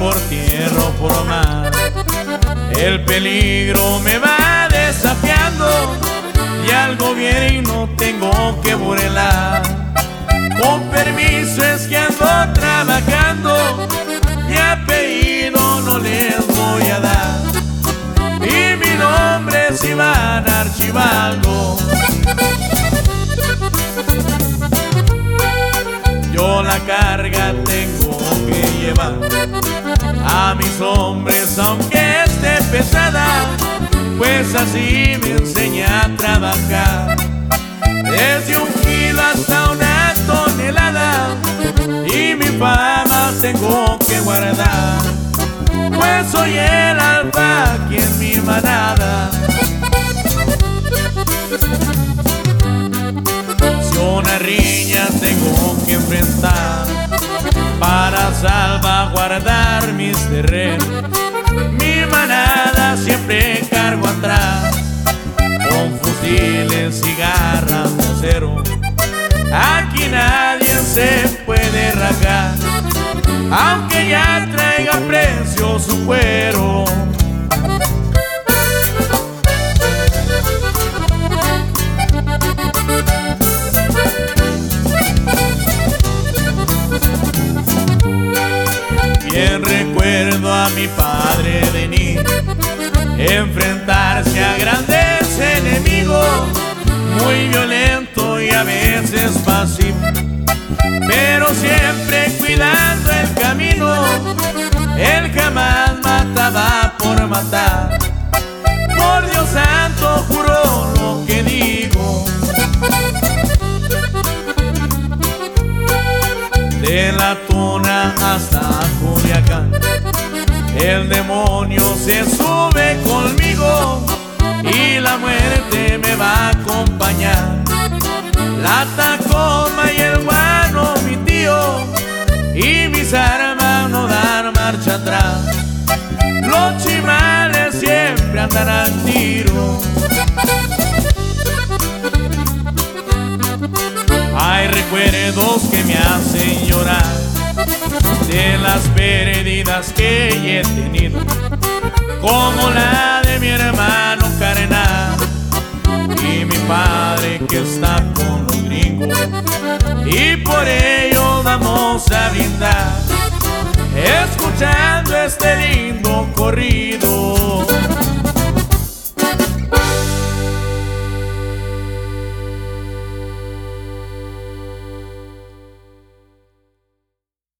por tierra o por mar. El peligro me va desafiando y algo viene y no tengo que burlar. Con permiso es que ando trabajando, mi apellido no les voy a dar y mi nombre es Iván Archibaldo. Yo la carga tengo que llevar a mis hombres aunque esté pesada, pues así me enseña a trabajar. Desde 1 kilo hasta 1 tonelada y mi fama tengo que guardar, pues soy el alfa aquí en mi manada. Si una riña tengo que enfrentar para salvaguardar mis terrenos, mi manada siempre cargo atrás con fusiles y garras de acero. Aquí nadie se puede rajar, aunque ya traiga precio su cuero. Bien recuerdo a mi padre de niño enfrentarse a grandes enemigos, muy violento y a veces pasivo, pero siempre cuidando el camino. Él jamás mataba por matar, por Dios santo juro lo que digo. De La Tuna hasta Culiacán, el demonio se sube conmigo y la muerte me va a acompañar. La Tacoma y el guano mi tío, y mis armas no dan marcha atrás. Los chimales siempre andan al tiro. Hay recuerdos que me hacen llorar de las pérdidas que he tenido, como la de mi hermano carnal y mi padre que está con los gringos, y por ello vamos a brindar escuchando este lindo corrido.